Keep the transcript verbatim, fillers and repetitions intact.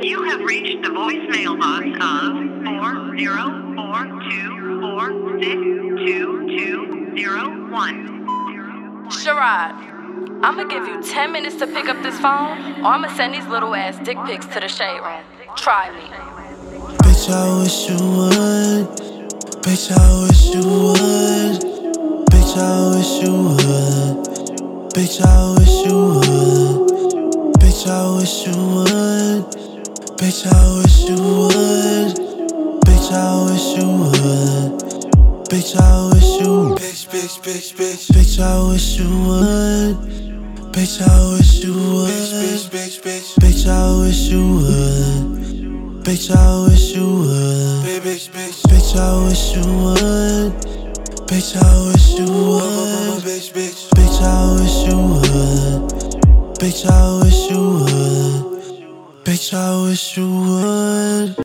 You have reached the voicemail box of four zero four two four six two two zero one. Sherrod, I'ma give you ten minutes to pick up this phone, or I'ma send these little ass dick pics to the shade room. Try me. Bitch, I wish you would. Bitch, I wish you would. Bitch, I wish you would. Bitch, I wish you would. Bitch, I wish you would. Bitch, I wish you would. Bitch, I wish you would. Bitch, I wish you. Bitch, bitch, bitch, bitch. Bitch, I wish you would. Bitch, I wish you would. Bitch, bitch, bitch, bitch. Bitch, I wish you would. Bitch, I wish you would. Bitch, bitch, bitch, I wish you would. Bitch, I wish you would. Bitch, bitch, bitch, I wish you would. Bitch, I wish you would. Bitch, I wish you would.